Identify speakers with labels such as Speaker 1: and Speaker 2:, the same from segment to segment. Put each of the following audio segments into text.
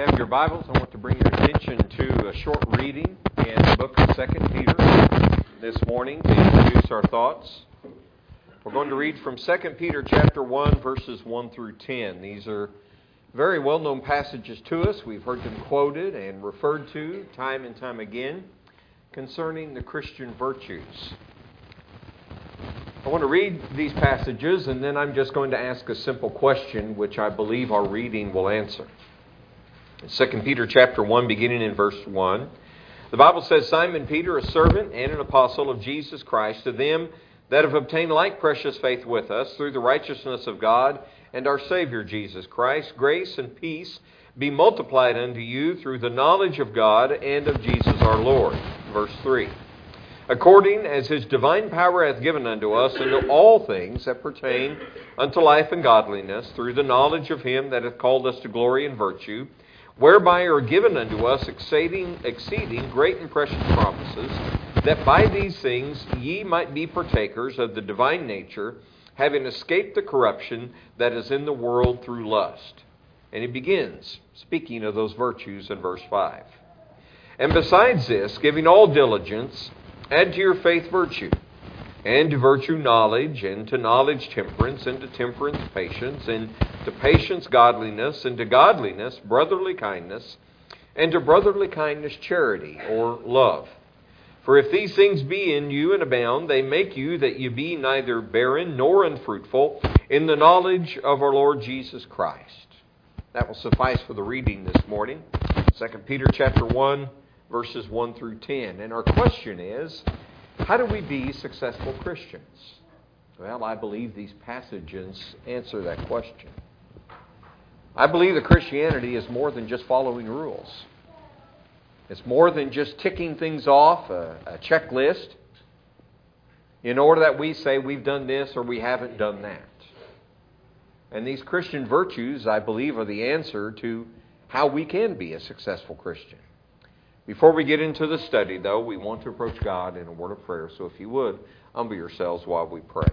Speaker 1: have your Bibles, I want to bring your attention to a short reading in the book of 2 Peter this morning to introduce our thoughts. We're going to read from 2 Peter chapter 1, verses 1 through 10. These are very well-known passages to us. We've heard them quoted and referred to time and time again concerning the Christian virtues. I want to read these passages, and then I'm just going to ask a simple question, which I believe our reading will answer. In 2 Peter chapter 1, beginning in verse 1, the Bible says, Simon Peter, a servant and an apostle of Jesus Christ, to them that have obtained like precious faith with us through the righteousness of God and our Savior Jesus Christ, grace and peace be multiplied unto you through the knowledge of God and of Jesus our Lord. Verse 3. According as His divine power hath given unto us unto all things that pertain unto life and godliness, through the knowledge of Him that hath called us to glory and virtue, whereby are given unto us exceeding great and precious promises, that by these things ye might be partakers of the divine nature, having escaped the corruption that is in the world through lust. And he begins speaking of those virtues in verse 5. And besides this, giving all diligence, add to your faith virtue, and to virtue knowledge, and to knowledge temperance, and to temperance patience, and to patience godliness, and to godliness brotherly kindness, and to brotherly kindness charity or love. For if these things be in you and abound, they make you that you be neither barren nor unfruitful in the knowledge of our Lord Jesus Christ. That will suffice for the reading this morning. 2 Peter chapter 1. Verses 1 through 10. And our question is, how do we be successful Christians? Well, I believe these passages answer that question. I believe that Christianity is more than just following rules. It's more than just ticking things off, a checklist, in order that we say we've done this or we haven't done that. And these Christian virtues, I believe, are the answer to how we can be a successful Christian. Before we get into the study, though, we want to approach God in a word of prayer. So if you would, humble yourselves while we pray.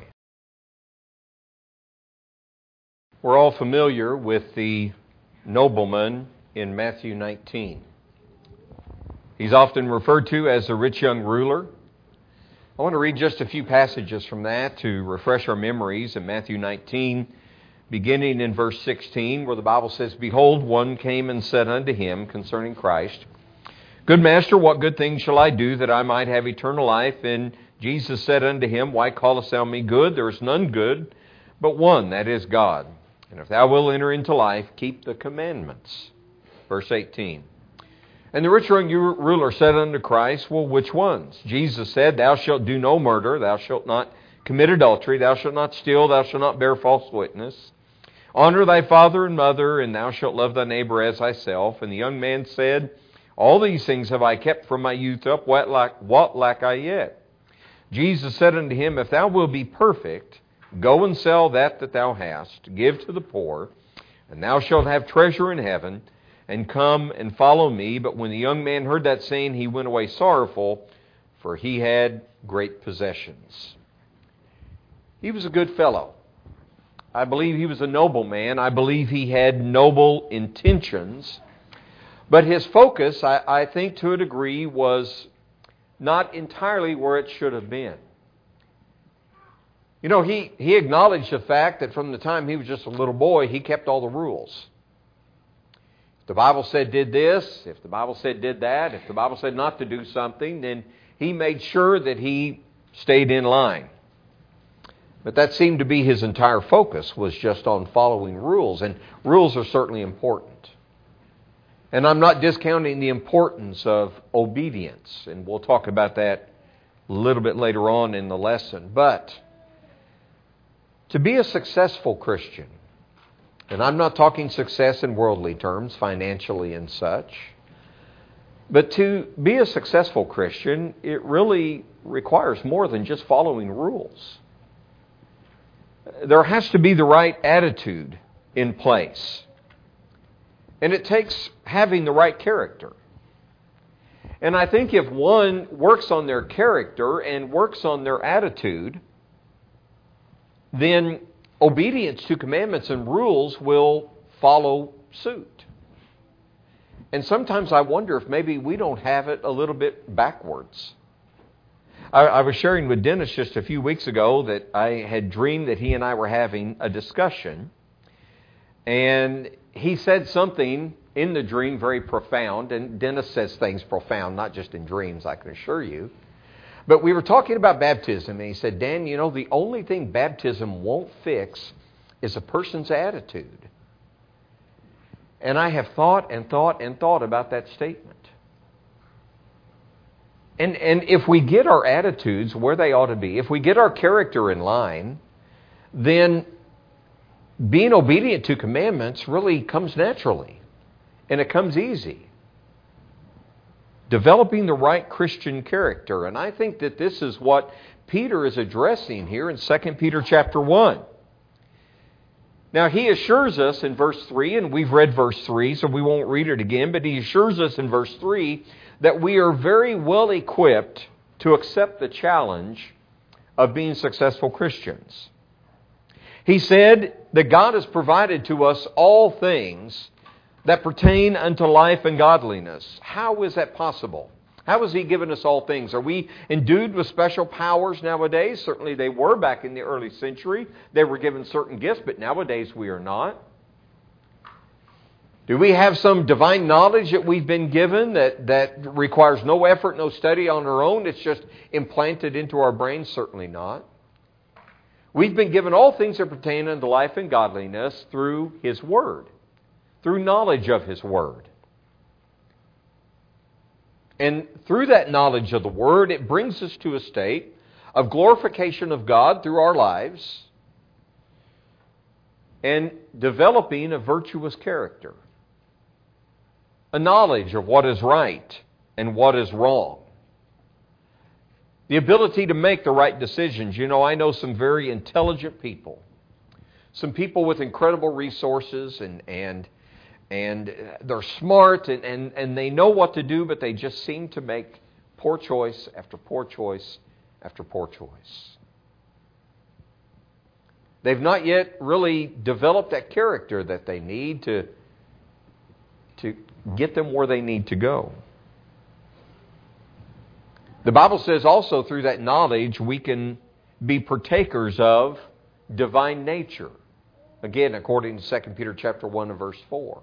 Speaker 1: We're all familiar with the nobleman in Matthew 19. He's often referred to as the rich young ruler. I want to read just a few passages from that to refresh our memories in Matthew 19, beginning in verse 16, where the Bible says, Behold, one came and said unto him concerning Christ, Good master, what good thing shall I do that I might have eternal life? And Jesus said unto him, Why callest thou me good? There is none good, but one, that is God. And if thou wilt enter into life, keep the commandments. Verse 18. And the rich young ruler said unto Christ, Well, which ones? Jesus said, Thou shalt do no murder, thou shalt not commit adultery, thou shalt not steal, thou shalt not bear false witness. Honor thy father and mother, and thou shalt love thy neighbor as thyself. And the young man said, All these things have I kept from my youth up. What lack I yet? Jesus said unto him, If thou wilt be perfect, go and sell that thou hast, give to the poor, and thou shalt have treasure in heaven, and come and follow me. But when the young man heard that saying, he went away sorrowful, for he had great possessions. He was a good fellow. I believe he was a noble man. I believe he had noble intentions. But his focus, I think to a degree, was not entirely where it should have been. You know, he acknowledged the fact that from the time he was just a little boy, he kept all the rules. If the Bible said did this, if the Bible said did that, if the Bible said not to do something, then he made sure that he stayed in line. But that seemed to be his entire focus, was just on following rules. And rules are certainly important. And I'm not discounting the importance of obedience, and we'll talk about that a little bit later on in the lesson. But to be a successful Christian, and I'm not talking success in worldly terms, financially and such, but to be a successful Christian, it really requires more than just following rules. There has to be the right attitude in place. And it takes having the right character. And I think if one works on their character and works on their attitude, then obedience to commandments and rules will follow suit. And sometimes I wonder if maybe we don't have it a little bit backwards. I was sharing with Dennis just a few weeks ago that I had dreamed that he and I were having a discussion. And he said something in the dream very profound. And Dennis says things profound, not just in dreams, I can assure you. But we were talking about baptism. And he said, Dan, you know, the only thing baptism won't fix is a person's attitude. And I have thought and thought and thought about that statement. And if we get our attitudes where they ought to be, if we get our character in line, then being obedient to commandments really comes naturally. And it comes easy. Developing the right Christian character. And I think that this is what Peter is addressing here in 2 Peter chapter 1. Now, he assures us in verse 3, and we've read verse 3, so we won't read it again, but he assures us in verse 3 that we are very well equipped to accept the challenge of being successful Christians. He said that God has provided to us all things that pertain unto life and godliness. How is that possible? How has He given us all things? Are we endued with special powers nowadays? Certainly they were back in the early century. They were given certain gifts, but nowadays we are not. Do we have some divine knowledge that we've been given that requires no effort, no study on our own? It's just implanted into our brains? Certainly not. We've been given all things that pertain unto life and godliness through His Word, through knowledge of His Word. And through that knowledge of the Word, it brings us to a state of glorification of God through our lives and developing a virtuous character, a knowledge of what is right and what is wrong, the ability to make the right decisions. You know, I know some very intelligent people, some people with incredible resources and they're smart and they know what to do, but they just seem to make poor choice after poor choice after poor choice. They've not yet really developed that character that they need to get them where they need to go. The Bible says also through that knowledge we can be partakers of divine nature. Again, according to 2 Peter chapter 1 and verse 4.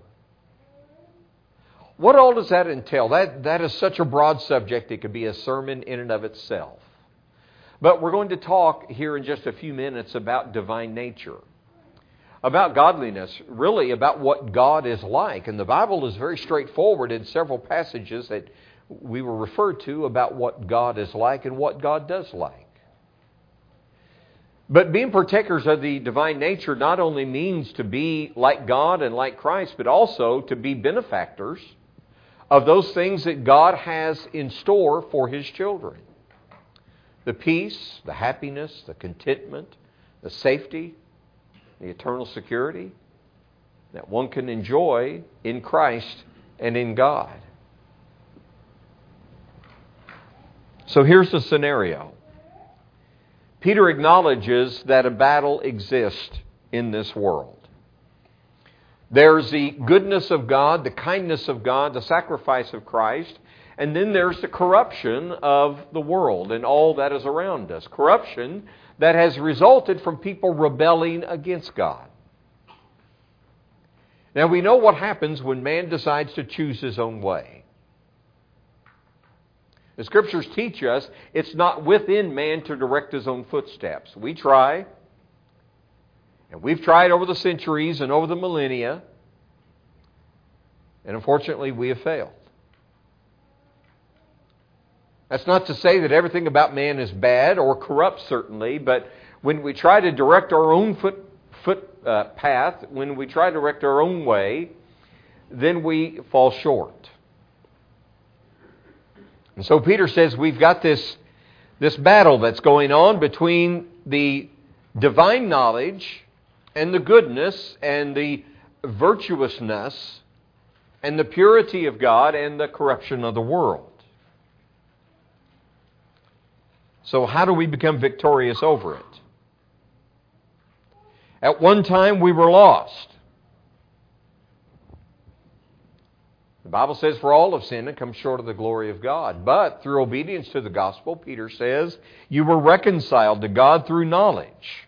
Speaker 1: What all does that entail? That is such a broad subject, it could be a sermon in and of itself. But we're going to talk here in just a few minutes about divine nature, about godliness, really about what God is like. And the Bible is very straightforward in several passages that we were referred to about what God is like and what God does like. But being partakers of the divine nature not only means to be like God and like Christ, but also to be benefactors of those things that God has in store for His children. The peace, the happiness, the contentment, the safety, the eternal security that one can enjoy in Christ and in God. So here's the scenario. Peter acknowledges that a battle exists in this world. There's the goodness of God, the kindness of God, the sacrifice of Christ, and then there's the corruption of the world and all that is around us. Corruption that has resulted from people rebelling against God. Now we know what happens when man decides to choose his own way. The Scriptures teach us it's not within man to direct his own footsteps. We try, and we've tried over the centuries and over the millennia, and unfortunately we have failed. That's not to say that everything about man is bad or corrupt, certainly, but when we try to direct our own path, when we try to direct our own way, then we fall short. And so Peter says we've got this battle that's going on between the divine knowledge and the goodness and the virtuousness and the purity of God and the corruption of the world. So how do we become victorious over it? At one time we were lost. The Bible says, for all have sinned and come short of the glory of God. But through obedience to the gospel, Peter says, you were reconciled to God through knowledge.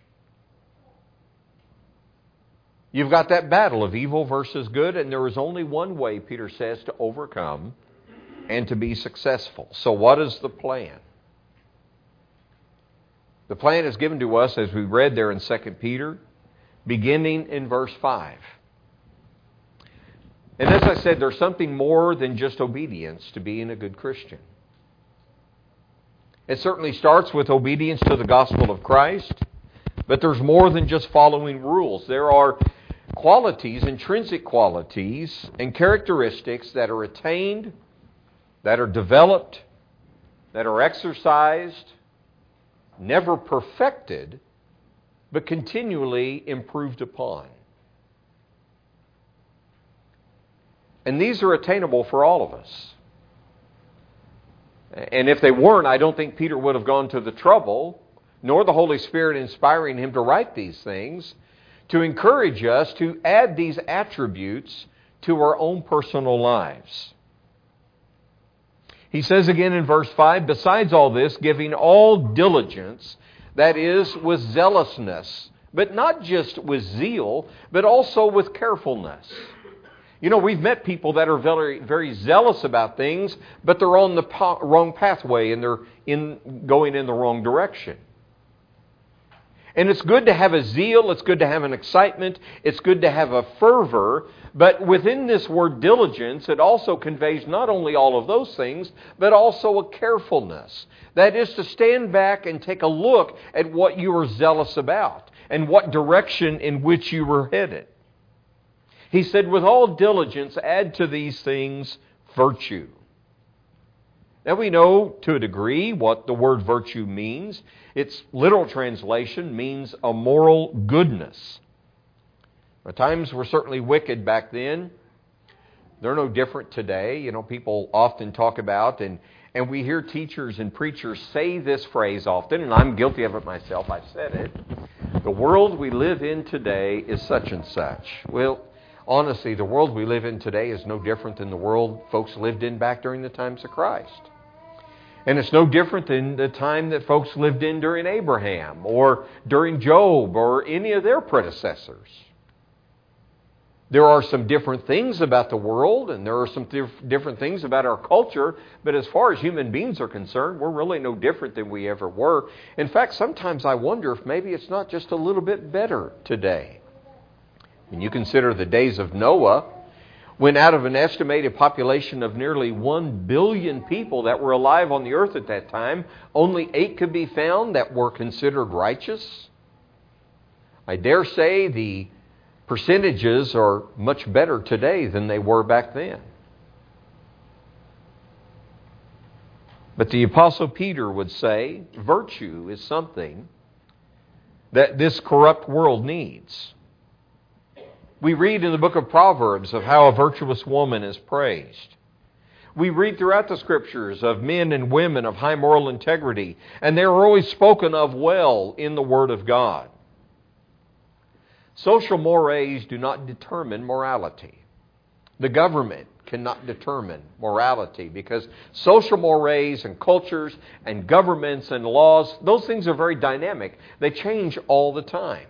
Speaker 1: You've got that battle of evil versus good, and there is only one way, Peter says, to overcome and to be successful. So what is the plan? The plan is given to us, as we read there in 2 Peter, beginning in verse 5. And as I said, there's something more than just obedience to being a good Christian. It certainly starts with obedience to the gospel of Christ, but there's more than just following rules. There are qualities, intrinsic qualities, and characteristics that are attained, that are developed, that are exercised, never perfected, but continually improved upon. And these are attainable for all of us. And if they weren't, I don't think Peter would have gone to the trouble, nor the Holy Spirit inspiring him to write these things, to encourage us to add these attributes to our own personal lives. He says again in verse 5, besides all this, giving all diligence, that is, with zealousness, but not just with zeal, but also with carefulness. You know, we've met people that are very, very zealous about things, but they're on the wrong pathway and they're going in the wrong direction. And it's good to have a zeal, it's good to have an excitement, it's good to have a fervor, but within this word diligence, it also conveys not only all of those things, but also a carefulness. That is to stand back and take a look at what you are zealous about and what direction in which you were headed. He said, with all diligence, add to these things virtue. Now we know to a degree what the word virtue means. Its literal translation means a moral goodness. Now, times were certainly wicked back then. They're no different today. You know, people often talk about, and we hear teachers and preachers say this phrase often, and I'm guilty of it myself. I've said it. The world we live in today is such and such. Well, honestly, the world we live in today is no different than the world folks lived in back during the times of Christ. And it's no different than the time that folks lived in during Abraham or during Job or any of their predecessors. There are some different things about the world, and there are some different things about our culture, but as far as human beings are concerned, we're really no different than we ever were. In fact, sometimes I wonder if maybe it's not just a little bit better today. When you consider the days of Noah, when out of an estimated population of nearly 1 billion people that were alive on the earth at that time, only 8 could be found that were considered righteous. I dare say the percentages are much better today than they were back then. But the Apostle Peter would say virtue is something that this corrupt world needs. We read in the book of Proverbs of how a virtuous woman is praised. We read throughout the Scriptures of men and women of high moral integrity, and they are always spoken of well in the Word of God. Social mores do not determine morality. The government cannot determine morality because social mores and cultures and governments and laws, those things are very dynamic. They change all the time.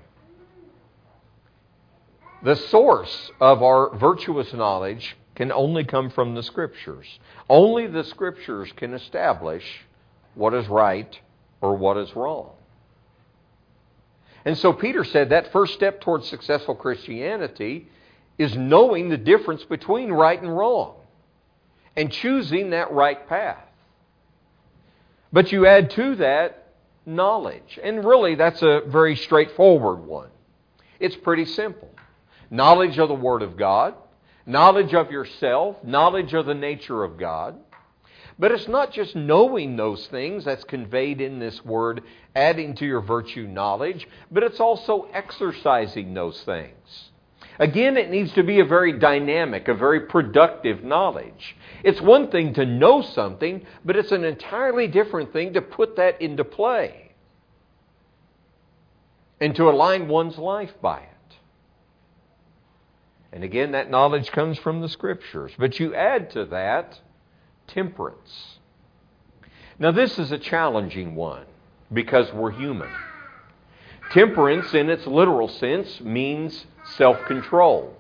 Speaker 1: The source of our virtuous knowledge can only come from the Scriptures. Only the Scriptures can establish what is right or what is wrong. And so Peter said that first step towards successful Christianity is knowing the difference between right and wrong and choosing that right path. But you add to that knowledge. And really that's a very straightforward one. It's pretty simple. Knowledge of the Word of God, knowledge of yourself, knowledge of the nature of God. But it's not just knowing those things that's conveyed in this word, adding to your virtue knowledge, but it's also exercising those things. Again, it needs to be a very dynamic, a very productive knowledge. It's one thing to know something, but it's an entirely different thing to put that into play and to align one's life by it. And again, that knowledge comes from the Scriptures. But you add to that temperance. Now, this is a challenging one because we're human. Temperance, in its literal sense, means self-control.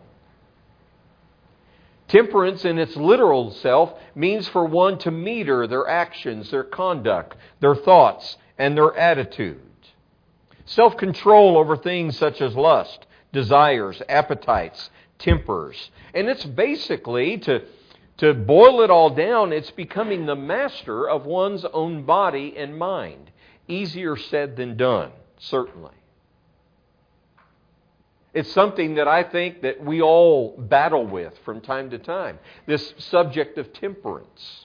Speaker 1: Temperance, in its literal self, means for one to meter their actions, their conduct, their thoughts, and their attitude. Self-control over things such as lust, desires, appetites, tempers. And it's basically, to boil it all down, it's becoming the master of one's own body and mind. Easier said than done, certainly. It's something that I think that we all battle with from time to time. This subject of temperance.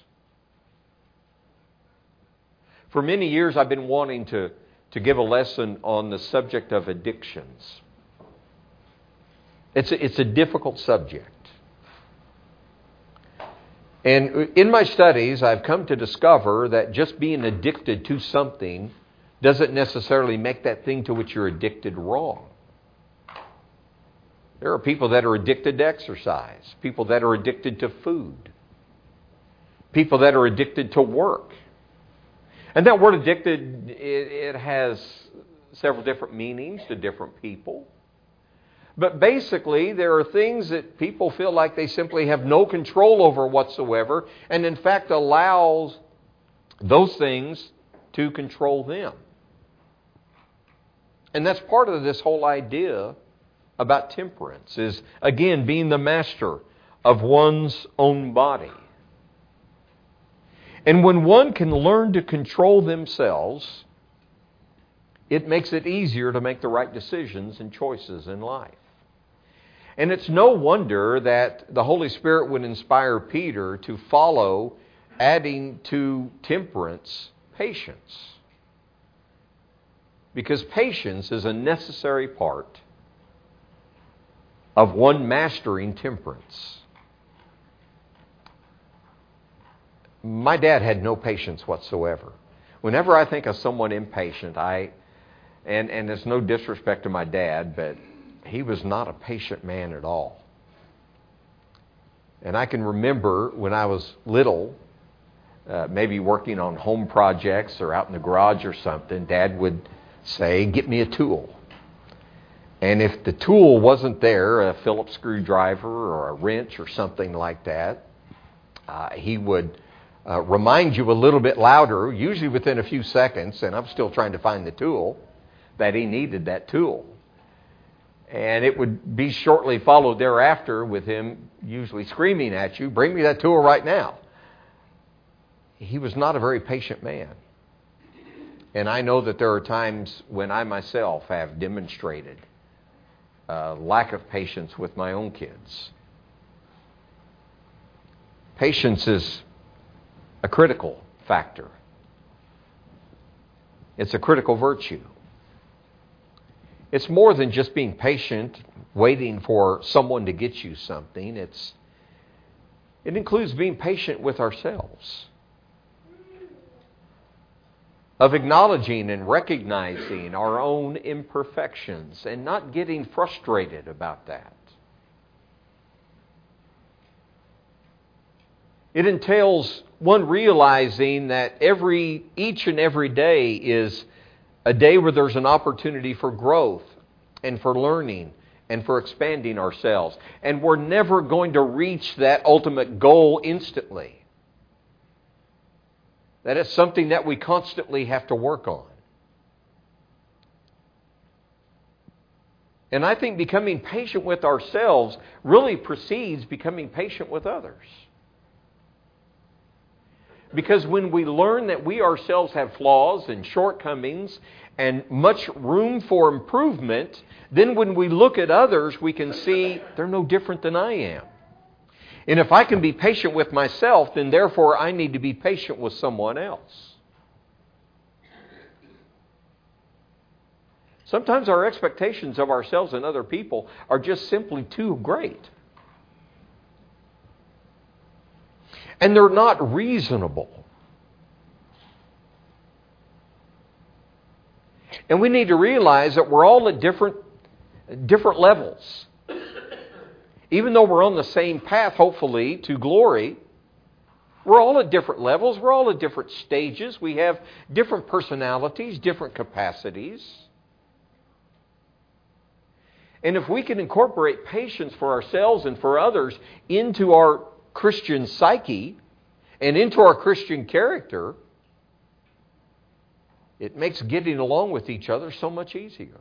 Speaker 1: For many years I've been wanting to give a lesson on the subject of addictions. It's a difficult subject. And in my studies, I've come to discover that just being addicted to something doesn't necessarily make that thing to which you're addicted wrong. There are people that are addicted to exercise, people that are addicted to food, people that are addicted to work. And that word addicted, it has several different meanings to different people. But basically, there are things that people feel like they simply have no control over whatsoever, and in fact allows those things to control them. And that's part of this whole idea about temperance, is again being the master of one's own body. And when one can learn to control themselves, it makes it easier to make the right decisions and choices in life. And it's no wonder that the Holy Spirit would inspire Peter to follow, adding to temperance, patience. Because patience is a necessary part of one mastering temperance. My dad had no patience whatsoever. Whenever I think of someone impatient, and it's no disrespect to my dad, but he was not a patient man at all. And I can remember when I was little, maybe working on home projects or out in the garage or something, Dad would say, "Get me a tool." And if the tool wasn't there, a Phillips screwdriver or a wrench or something like that, he would remind you a little bit louder, usually within a few seconds, and I'm still trying to find the tool, that he needed that tool. And it would be shortly followed thereafter with him usually screaming at you, "Bring me that tool right now." He was not a very patient man. And I know that there are times when I myself have demonstrated lack of patience with my own kids. Patience is a critical factor. It's a critical virtue. It's more than just being patient, waiting for someone to get you something. It includes being patient with ourselves, of acknowledging and recognizing our own imperfections and not getting frustrated about that. It entails one realizing that each and every day is a day where there's an opportunity for growth and for learning and for expanding ourselves. And we're never going to reach that ultimate goal instantly. That is something that we constantly have to work on. And I think becoming patient with ourselves really precedes becoming patient with others. Because when we learn that we ourselves have flaws and shortcomings and much room for improvement, then when we look at others, we can see they're no different than I am. And if I can be patient with myself, then therefore I need to be patient with someone else. Sometimes our expectations of ourselves and other people are just simply too great. And they're not reasonable. And we need to realize that we're all at different levels. Even though we're on the same path, hopefully, to glory, we're all at different levels. We're all at different stages. We have different personalities, different capacities. And if we can incorporate patience for ourselves and for others into our Christian psyche and into our Christian character, it makes getting along with each other so much easier.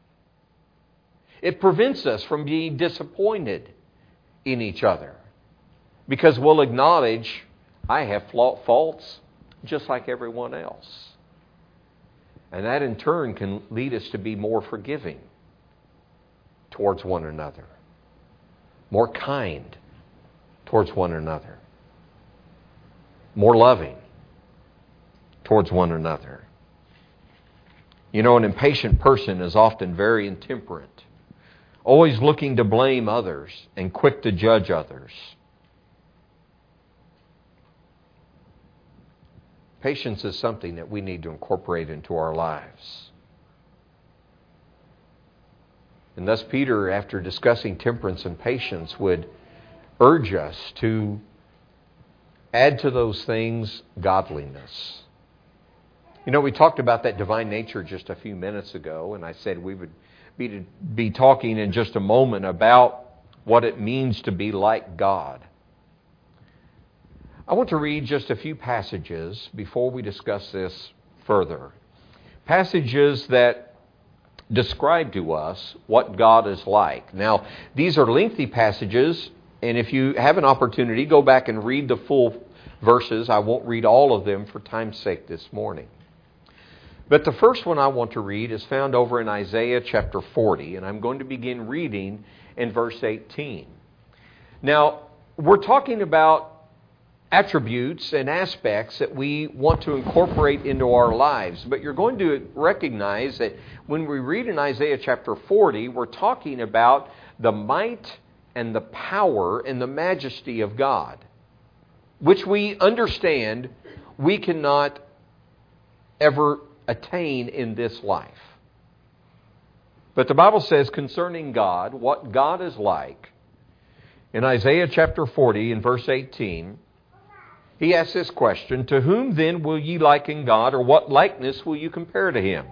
Speaker 1: It prevents us from being disappointed in each other because we'll acknowledge, I have faults just like everyone else. And that in turn can lead us to be more forgiving towards one another, more kind towards one another, more loving towards one another. You know, an impatient person is often very intemperate, always looking to blame others and quick to judge others. Patience is something that we need to incorporate into our lives. And thus Peter, after discussing temperance and patience, would urge us to add to those things godliness. You know, we talked about that divine nature just a few minutes ago, and I said we would be talking in just a moment about what it means to be like God. I want to read just a few passages before we discuss this further. Passages that describe to us what God is like. Now, these are lengthy passages, and if you have an opportunity, go back and read the full verses. I won't read all of them for time's sake this morning. But the first one I want to read is found over in Isaiah chapter 40, and I'm going to begin reading in verse 18. Now, we're talking about attributes and aspects that we want to incorporate into our lives. But you're going to recognize that when we read in Isaiah chapter 40, we're talking about the might and the power and the majesty of God, which we understand we cannot ever attain in this life. But the Bible says concerning God, what God is like, in Isaiah chapter 40 and verse 18, he asks this question, to whom then will ye liken God, or what likeness will you compare to him?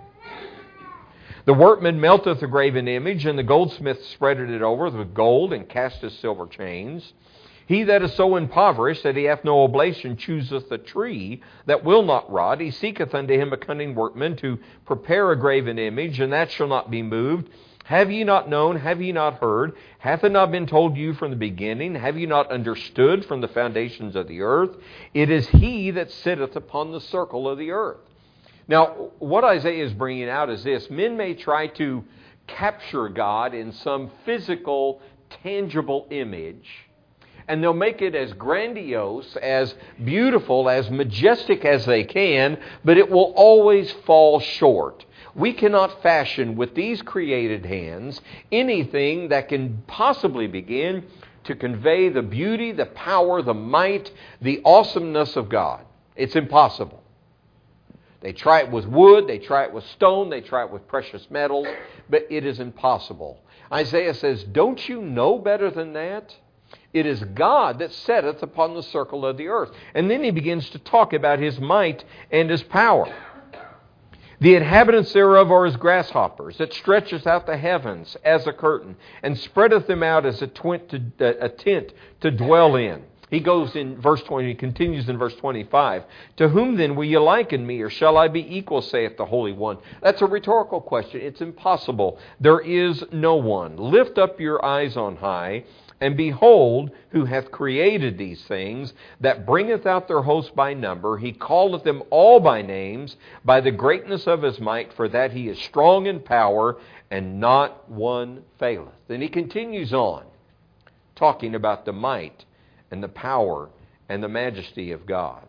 Speaker 1: The workman melteth a graven image, and the goldsmith spreadeth it over with gold, and casteth silver chains. He that is so impoverished that he hath no oblation chooseth a tree that will not rot. He seeketh unto him a cunning workman to prepare a graven image, and that shall not be moved. Have ye not known? Have ye not heard? Hath it not been told you from the beginning? Have ye not understood from the foundations of the earth? It is he that sitteth upon the circle of the earth. Now, what Isaiah is bringing out is this. Men may try to capture God in some physical, tangible image, and they'll make it as grandiose, as beautiful, as majestic as they can, but it will always fall short. We cannot fashion with these created hands anything that can possibly begin to convey the beauty, the power, the might, the awesomeness of God. It's impossible. They try it with wood, they try it with stone, they try it with precious metals, but it is impossible. Isaiah says, don't you know better than that? It is God that setteth upon the circle of the earth. And then he begins to talk about his might and his power. The inhabitants thereof are as grasshoppers, that stretcheth out the heavens as a curtain, and spreadeth them out as a tent to dwell in. He goes in verse 20, he continues in verse 25. To whom then will ye liken me, or shall I be equal, saith the Holy One? That's a rhetorical question. It's impossible. There is no one. Lift up your eyes on high, and behold, who hath created these things, that bringeth out their host by number. He calleth them all by names, by the greatness of his might, for that he is strong in power, and not one faileth. Then he continues on, talking about the might and the power and the majesty of God.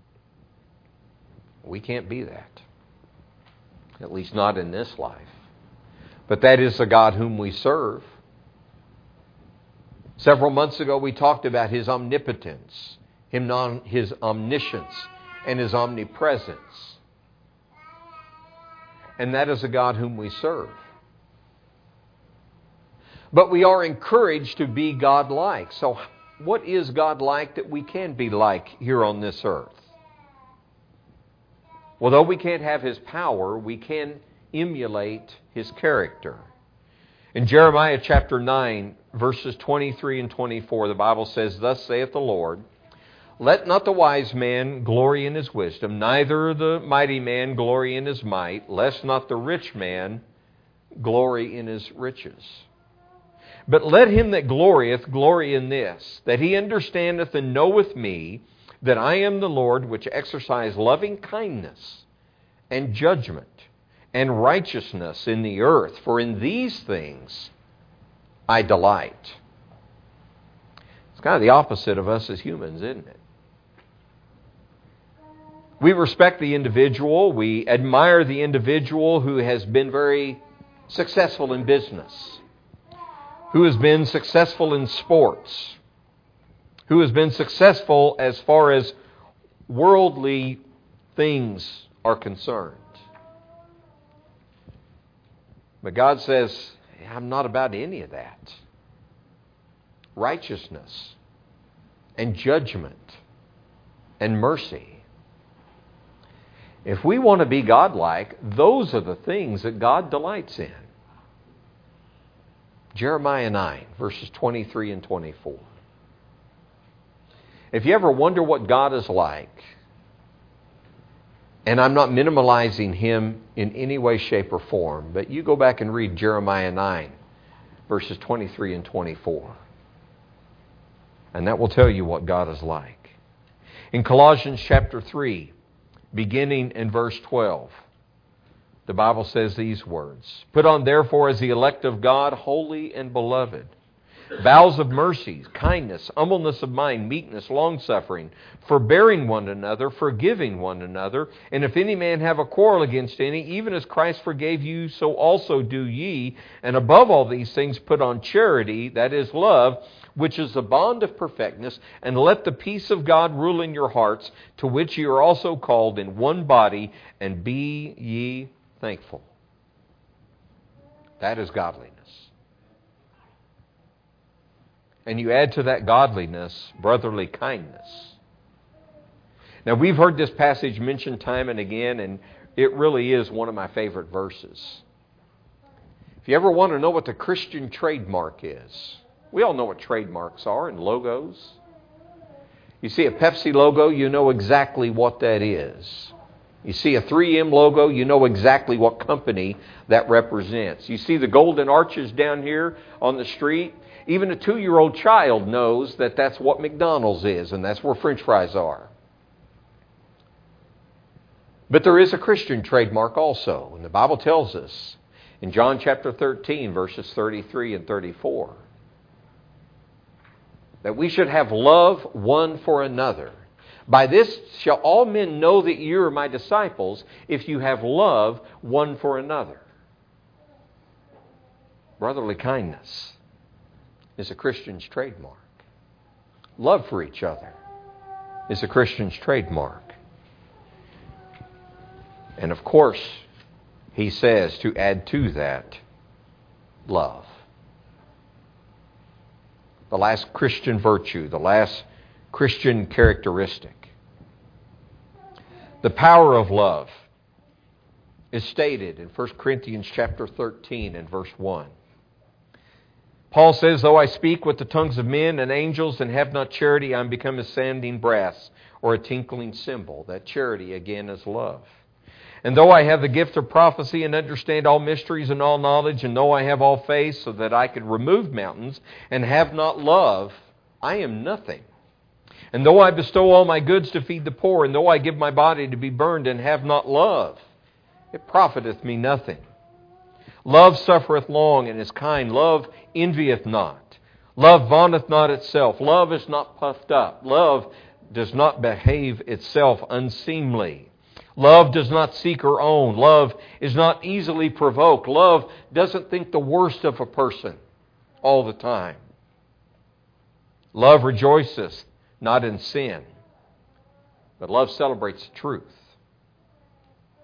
Speaker 1: We can't be that. At least not in this life. But that is the God whom we serve. Several months ago we talked about his omnipotence, his omniscience, and his omnipresence. And that is the God whom we serve. But we are encouraged to be God-like. So what is God-like that we can be like here on this earth? Well, though we can't have His power, we can emulate His character. In Jeremiah chapter 9, verses 23 and 24, the Bible says, "Thus saith the Lord, let not the wise man glory in his wisdom, neither the mighty man glory in his might, lest not the rich man glory in his riches. But let him that glorieth glory in this, that he understandeth and knoweth me, that I am the Lord, which exercise loving kindness and judgment and righteousness in the earth. For in these things I delight." It's kind of the opposite of us as humans, isn't it? We respect the individual. We admire the individual who has been very successful in business, who has been successful in sports, who has been successful as far as worldly things are concerned. But God says, I'm not about any of that. Righteousness and judgment and mercy. If we want to be God-like, those are the things that God delights in. Jeremiah 9, verses 23 and 24. If you ever wonder what God is like, and I'm not minimalizing Him in any way, shape, or form, but you go back and read Jeremiah 9, verses 23 and 24. And that will tell you what God is like. In Colossians chapter 3, beginning in verse 12, the Bible says these words, "Put on therefore as the elect of God, holy and beloved, bowels of mercy, kindness, humbleness of mind, meekness, longsuffering, forbearing one another, forgiving one another. And if any man have a quarrel against any, even as Christ forgave you, so also do ye. And above all these things put on charity, that is love, which is the bond of perfectness. And let the peace of God rule in your hearts, to which ye are also called in one body, and be ye thankful." That is godliness. And you add to that godliness brotherly kindness. Now, we've heard this passage mentioned time and again, and it really is one of my favorite verses. If you ever want to know what the Christian trademark is, we all know what trademarks are and logos. You see a Pepsi logo, you know exactly what that is. You see a 3M logo, you know exactly what company that represents. You see the golden arches down here on the street, even a 2-year-old child knows that that's what McDonald's is, and that's where French fries are. But there is a Christian trademark also, and the Bible tells us in John chapter 13, verses 33 and 34, that we should have love one for another. "By this shall all men know that you are my disciples, if you have love one for another." Brotherly kindness is a Christian's trademark. Love for each other is a Christian's trademark. And of course, he says to add to that, love. The last Christian virtue, the last Christian characteristic. The power of love is stated in 1 Corinthians chapter 13 and verse 1. Paul says, "Though I speak with the tongues of men and angels and have not charity, I am become a sounding brass or a tinkling cymbal." That charity again is love. "And though I have the gift of prophecy and understand all mysteries and all knowledge, and though I have all faith so that I could remove mountains and have not love, I am nothing. And though I bestow all my goods to feed the poor, and though I give my body to be burned and have not love, it profiteth me nothing. Love suffereth long and is kind. Love envieth not. Love vaunteth not itself. Love is not puffed up. Love does not behave itself unseemly. Love does not seek her own. Love is not easily provoked. Love doesn't think the worst of a person all the time. Love rejoiceth not in sin, but love celebrates the truth.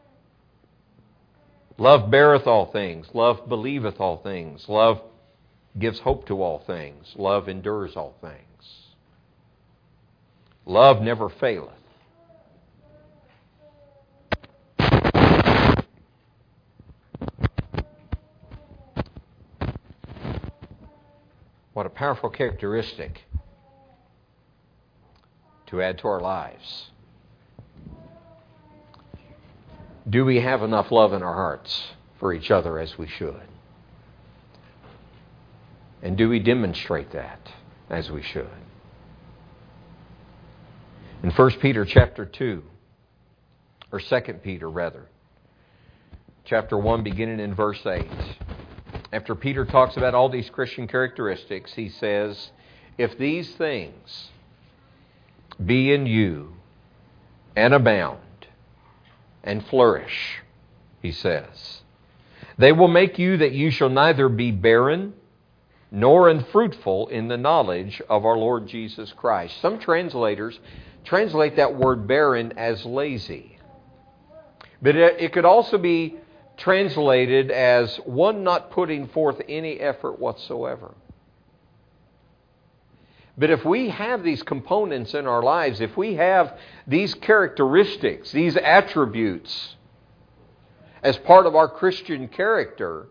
Speaker 1: Love beareth all things. Love believeth all things. Love gives hope to all things. Love endures all things. Love never faileth. What a powerful characteristic to add to our lives. Do we have enough love in our hearts for each other as we should? And do we demonstrate that as we should? In 1 Peter chapter 2, or 2 Peter rather, chapter 1 beginning in verse 8, after Peter talks about all these Christian characteristics, he says, if these things be in you and abound and flourish, he says, they will make you that you shall neither be barren nor unfruitful in the knowledge of our Lord Jesus Christ. Some translators translate that word barren as lazy. But it could also be translated as one not putting forth any effort whatsoever. But if we have these components in our lives, if we have these characteristics, these attributes as part of our Christian character,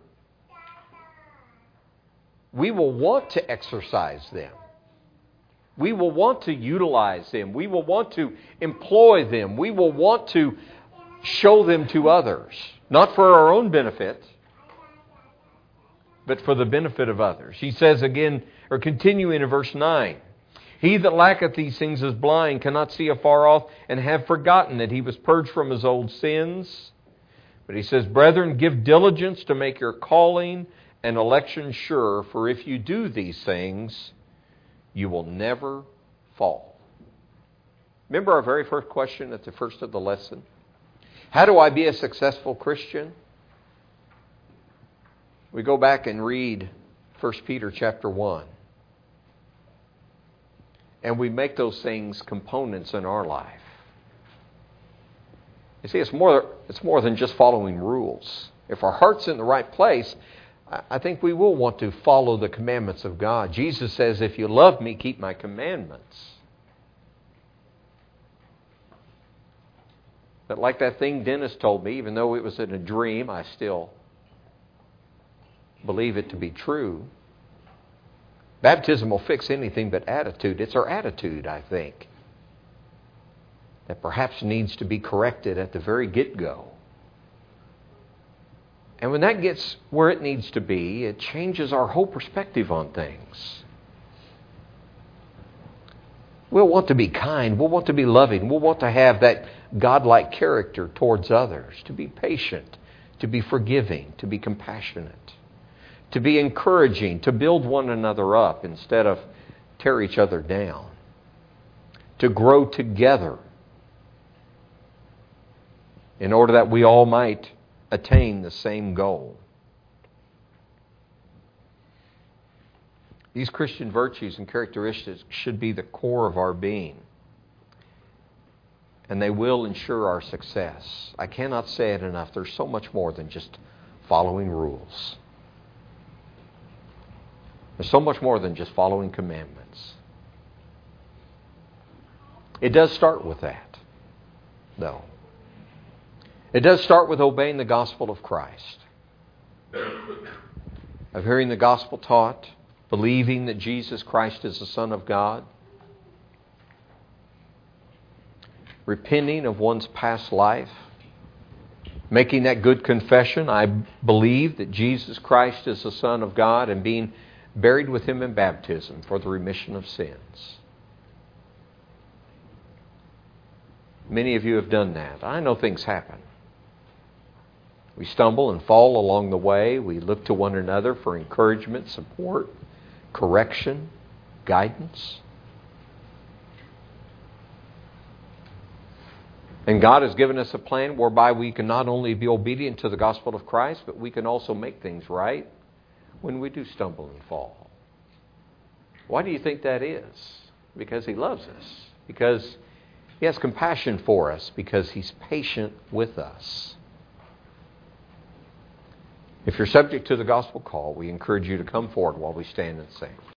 Speaker 1: we will want to exercise them. We will want to utilize them. We will want to employ them. We will want to show them to others. Not for our own benefit, but for the benefit of others. He says again, or continuing in verse 9, he that lacketh these things is blind, cannot see afar off, and have forgotten that he was purged from his old sins. But he says, brethren, give diligence to make your calling and election sure, for if you do these things, you will never fall. Remember our very first question at the first of the lesson? How do I be a successful Christian? We go back and read 1 Peter chapter 1. And we make those things components in our life. You see, it's more than just following rules. If our heart's in the right place, I think we will want to follow the commandments of God. Jesus says, if you love me, keep my commandments. But like that thing Dennis told me, even though it was in a dream, I still believe it to be true. Baptism will fix anything but attitude. It's our attitude, I think, that perhaps needs to be corrected at the very get-go. And when that gets where it needs to be, it changes our whole perspective on things. We'll want to be kind. We'll want to be loving. We'll want to have that godlike character towards others, to be patient, to be forgiving, to be compassionate, to be encouraging, to build one another up instead of tear each other down, to grow together in order that we all might attain the same goal. These Christian virtues and characteristics should be the core of our being, and they will ensure our success. I cannot say it enough. There's so much more than just following rules. There's so much more than just following commandments. It does start with that, though. It does start with obeying the gospel of Christ, of hearing the gospel taught, believing that Jesus Christ is the Son of God, repenting of one's past life, making that good confession, I believe that Jesus Christ is the Son of God, and being buried with Him in baptism for the remission of sins. Many of you have done that. I know things happen. We stumble and fall along the way. We look to one another for encouragement, support, correction, guidance. And God has given us a plan whereby we can not only be obedient to the gospel of Christ, but we can also make things right when we do stumble and fall. Why do you think that is? Because He loves us. Because He has compassion for us. Because He's patient with us. If you're subject to the gospel call, we encourage you to come forward while we stand and sing.